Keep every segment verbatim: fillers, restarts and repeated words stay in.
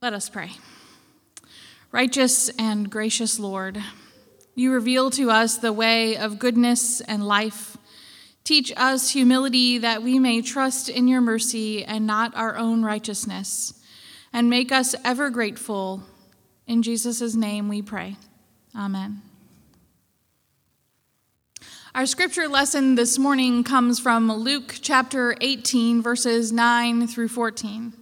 Let us pray. Righteous and gracious Lord, you reveal to us the way of goodness and life. Teach us humility that we may trust in your mercy and not our own righteousness, and make us ever grateful. In Jesus' name we pray. Amen. Our scripture lesson this morning comes from Luke chapter eighteen, verses nine through fourteen.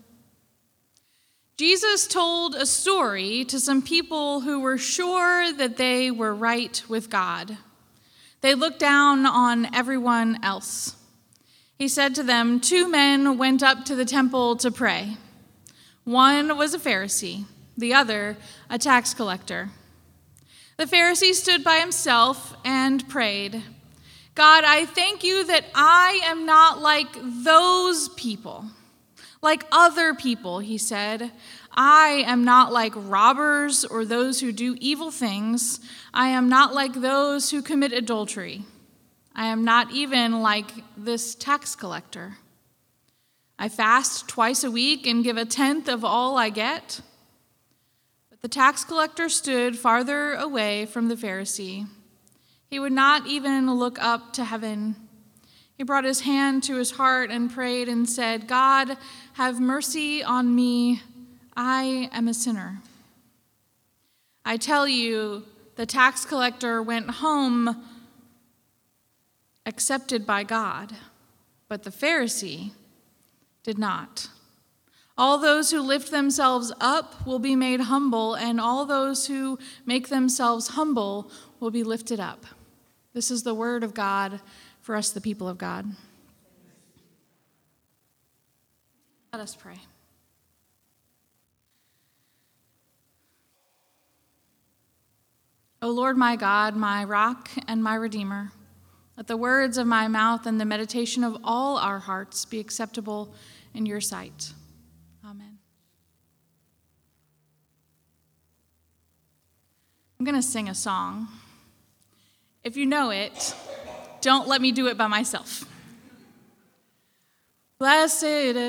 Jesus told a story to some people who were sure that they were right with God. They looked down on everyone else. He said to them, two men went up to the temple to pray. One was a Pharisee, the other a tax collector. The Pharisee stood by himself and prayed, God, I thank you that I am not like those people. Like other people, he said, I am not like robbers or those who do evil things. I am not like those who commit adultery. I am not even like this tax collector. I fast twice a week and give a tenth of all I get. But the tax collector stood farther away from the Pharisee. He would not even look up to heaven. He brought his hand to his heart and prayed and said, God, have mercy on me. I am a sinner. I tell you, the tax collector went home accepted by God, but the Pharisee did not. All those who lift themselves up will be made humble, and all those who make themselves humble will be lifted up. This is the word of God for us, the people of God. Let us pray. O Lord my God, my rock and my redeemer, let the words of my mouth and the meditation of all our hearts be acceptable in your sight. Amen. I'm going to sing a song. If you know it, don't let me do it by myself. Blessed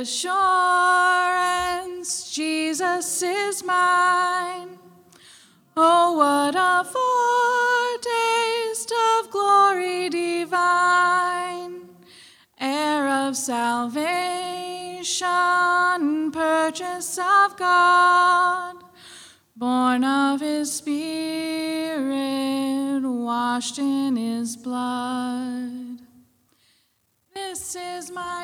assurance, Jesus is mine. Oh, what a foretaste of glory divine, heir of salvation, purchase of God, born of his Spirit, washed in his blood. This is my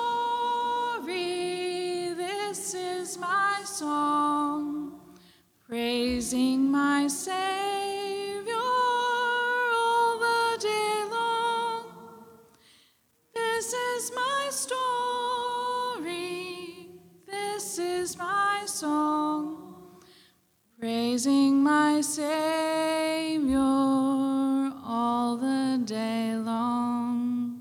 story, this is my song, praising my Savior all the day long. This is my story, this is my song, praising my Savior all the day long.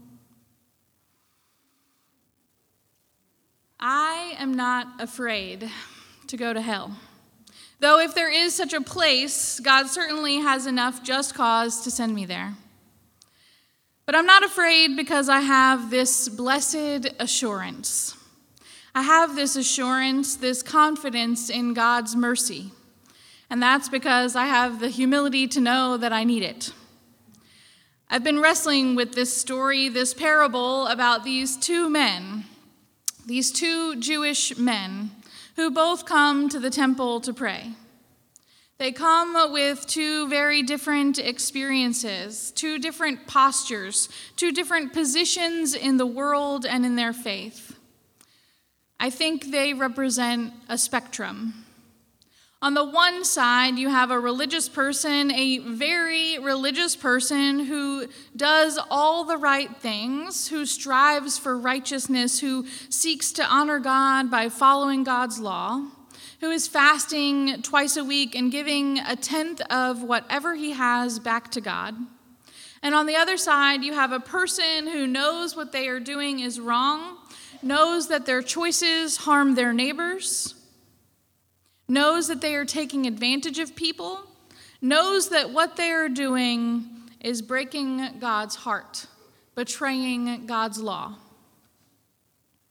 I am not afraid to go to hell. Though if there is such a place, God certainly has enough just cause to send me there. But I'm not afraid because I have this blessed assurance. I have this assurance, this confidence in God's mercy. And that's because I have the humility to know that I need it. I've been wrestling with this story, this parable about these two men, these two Jewish men, who both come to the temple to pray. They come with two very different experiences, two different postures, two different positions in the world and in their faith. I think they represent a spectrum. On the one side, you have a religious person, a very religious person who does all the right things, who strives for righteousness, who seeks to honor God by following God's law, who is fasting twice a week and giving a tenth of whatever he has back to God. And on the other side, you have a person who knows what they are doing is wrong, knows that their choices harm their neighbors, knows that they are taking advantage of people, knows that what they are doing is breaking God's heart, betraying God's law.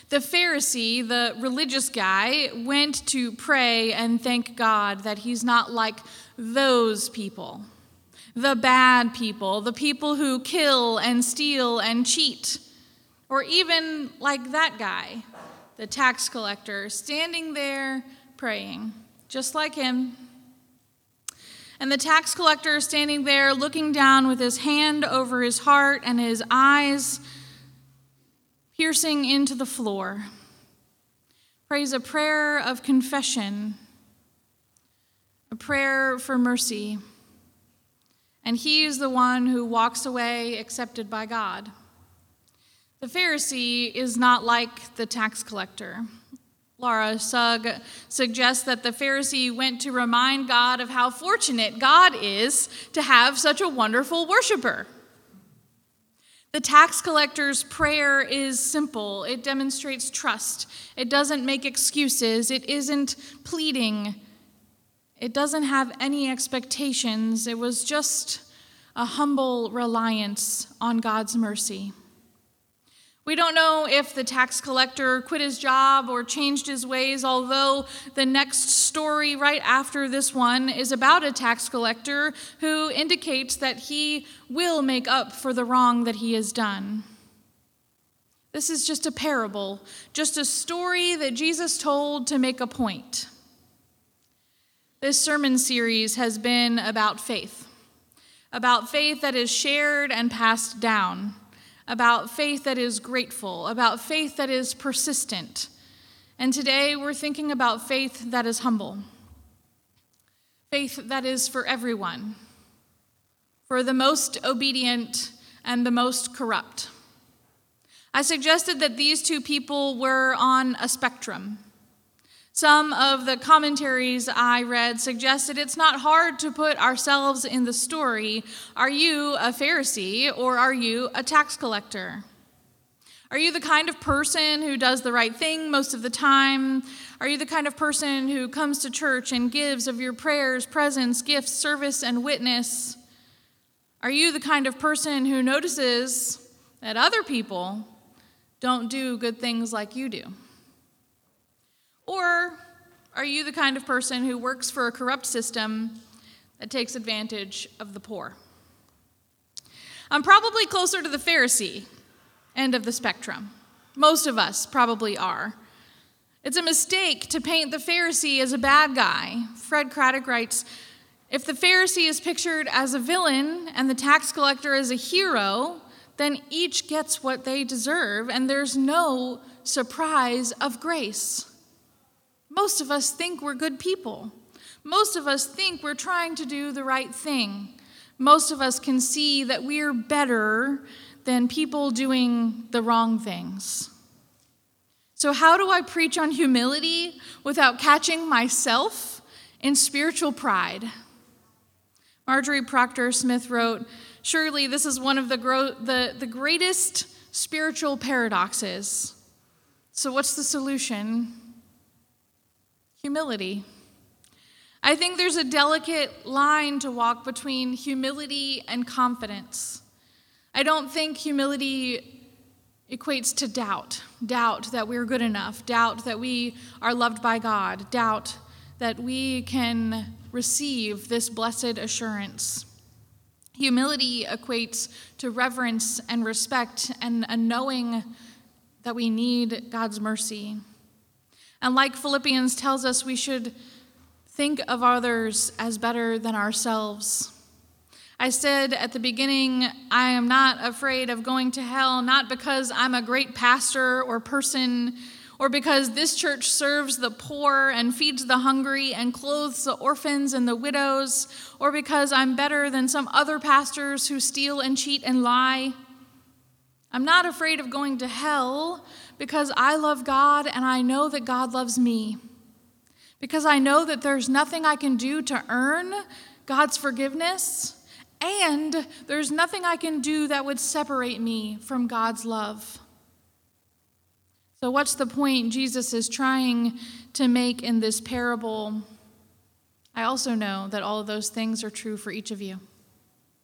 The Pharisee, the religious guy, went to pray and thank God that he's not like those people, the bad people, the people who kill and steal and cheat, or even like that guy, the tax collector, standing there praying, just like him. And the tax collector standing there looking down with his hand over his heart and his eyes piercing into the floor, prays a prayer of confession, a prayer for mercy. And he is the one who walks away accepted by God. The Pharisee is not like the tax collector. Laura Sugg suggests that the Pharisee went to remind God of how fortunate God is to have such a wonderful worshiper. The tax collector's prayer is simple. It demonstrates trust. It doesn't make excuses. It isn't pleading. It doesn't have any expectations. It was just a humble reliance on God's mercy. We don't know if the tax collector quit his job or changed his ways, although the next story right after this one is about a tax collector who indicates that he will make up for the wrong that he has done. This is just a parable, just a story that Jesus told to make a point. This sermon series has been about faith, about faith that is shared and passed down, about faith that is grateful, about faith that is persistent. And today we're thinking about faith that is humble, faith that is for everyone, for the most obedient and the most corrupt. I suggested that these two people were on a spectrum. Some of the commentaries I read suggested it's not hard to put ourselves in the story. Are you a Pharisee or are you a tax collector? Are you the kind of person who does the right thing most of the time? Are you the kind of person who comes to church and gives of your prayers, presence, gifts, service, and witness? Are you the kind of person who notices that other people don't do good things like you do? Or are you the kind of person who works for a corrupt system that takes advantage of the poor? I'm probably closer to the Pharisee end of the spectrum. Most of us probably are. It's a mistake to paint the Pharisee as a bad guy. Fred Craddock writes, if the Pharisee is pictured as a villain and the tax collector as a hero, then each gets what they deserve, and there's no surprise of grace. Most of us think we're good people. Most of us think we're trying to do the right thing. Most of us can see that we're better than people doing the wrong things. So how do I preach on humility without catching myself in spiritual pride? Marjorie Proctor Smith wrote, surely this is one of the, gro- the, the greatest spiritual paradoxes. So what's the solution? Humility. I think there's a delicate line to walk between humility and confidence. I don't think humility equates to doubt. Doubt that we're good enough. Doubt that we are loved by God. Doubt that we can receive this blessed assurance. Humility equates to reverence and respect and a knowing that we need God's mercy. And like Philippians tells us, we should think of others as better than ourselves. I said at the beginning, I am not afraid of going to hell, not because I'm a great pastor or person, or because this church serves the poor and feeds the hungry and clothes the orphans and the widows, or because I'm better than some other pastors who steal and cheat and lie. I'm not afraid of going to hell because I love God and I know that God loves me. Because I know that there's nothing I can do to earn God's forgiveness, and there's nothing I can do that would separate me from God's love. So what's the point Jesus is trying to make in this parable? I also know that all of those things are true for each of you.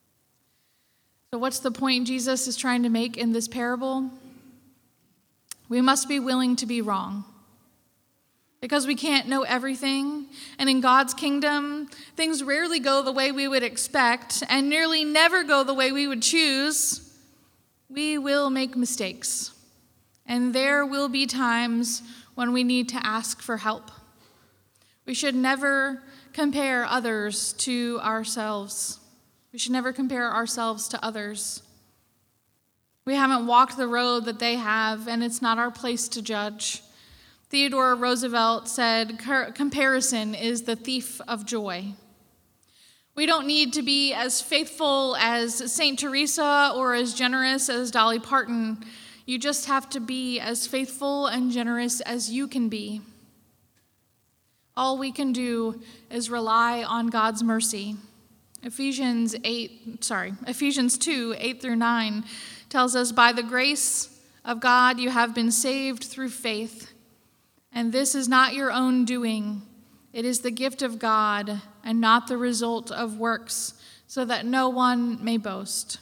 So what's the point Jesus is trying to make in this parable? we must be willing to be wrong. Because we can't know everything, and in God's kingdom, things rarely go the way we would expect and nearly never go the way we would choose. We will make mistakes, and there will be times when we need to ask for help. We should never compare others to ourselves. We should never compare ourselves to others. We haven't walked the road that they have, and it's not our place to judge. Theodore Roosevelt said, "Comparison is the thief of joy." We don't need to be as faithful as Saint Teresa or as generous as Dolly Parton. You just have to be as faithful and generous as you can be. All we can do is rely on God's mercy. Ephesians eight, sorry, Ephesians two, eight through nine tells us, "By the grace of God you have been saved through faith. And this is not your own doing. It is the gift of God and not the result of works, so that no one may boast."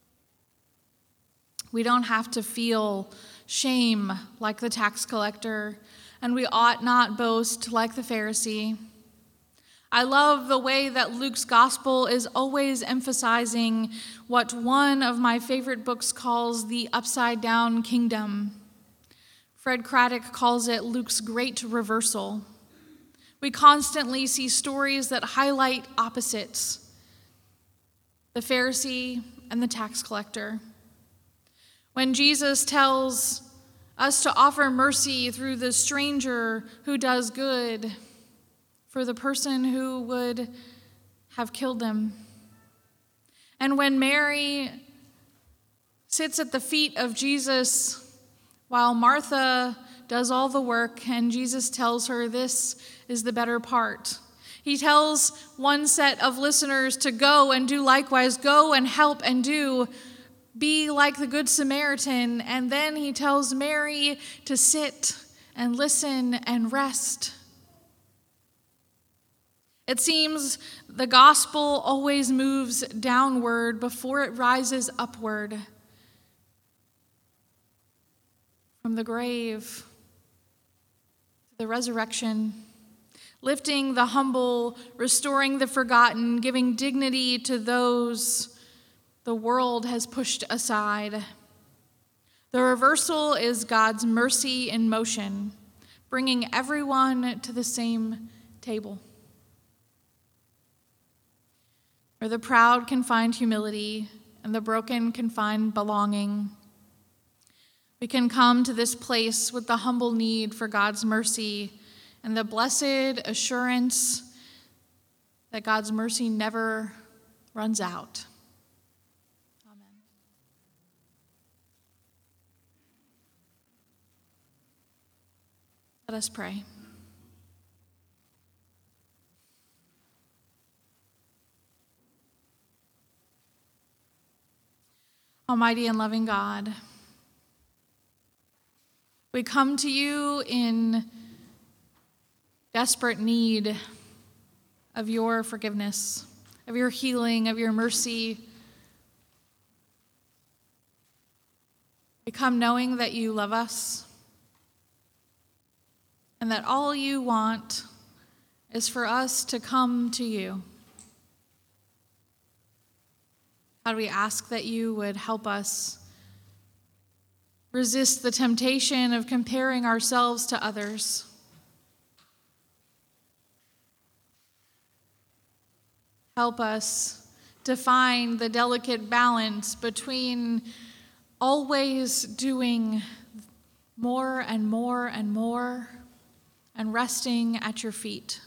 We don't have to feel shame like the tax collector, and we ought not boast like the Pharisee. I love the way that Luke's gospel is always emphasizing what one of my favorite books calls the upside-down kingdom. Fred Craddock calls it Luke's great reversal. We constantly see stories that highlight opposites, the Pharisee and the tax collector. When Jesus tells us to offer mercy through the stranger who does good for the person who would have killed them. And when Mary sits at the feet of Jesus while Martha does all the work, and Jesus tells her this is the better part. He tells one set of listeners to go and do likewise, go and help and do, be like the Good Samaritan, and then he tells Mary to sit and listen and rest. It seems the gospel always moves downward before it rises upward. From the grave to the resurrection, lifting the humble, restoring the forgotten, giving dignity to those the world has pushed aside. The reversal is God's mercy in motion, bringing everyone to the same table. Where the proud can find humility and the broken can find belonging. We can come to this place with the humble need for God's mercy and the blessed assurance that God's mercy never runs out. Amen. Let us pray. Almighty and loving God, we come to you in desperate need of your forgiveness, of your healing, of your mercy. We come knowing that you love us and that all you want is for us to come to you. God, we ask that you would help us resist the temptation of comparing ourselves to others. Help us to find the delicate balance between always doing more and more and more and resting at your feet.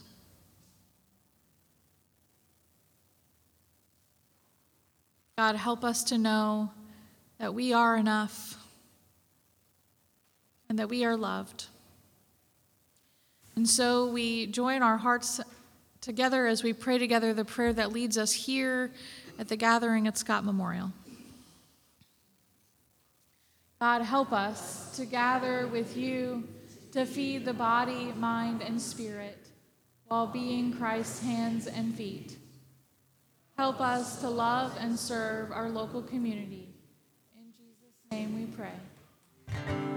God, help us to know that we are enough and that we are loved. And so we join our hearts together as we pray together the prayer that leads us here at the gathering at Scott Memorial. God, help us to gather with you to feed the body, mind, and spirit while being Christ's hands and feet. Help us to love and serve our local community. In Jesus' name we pray.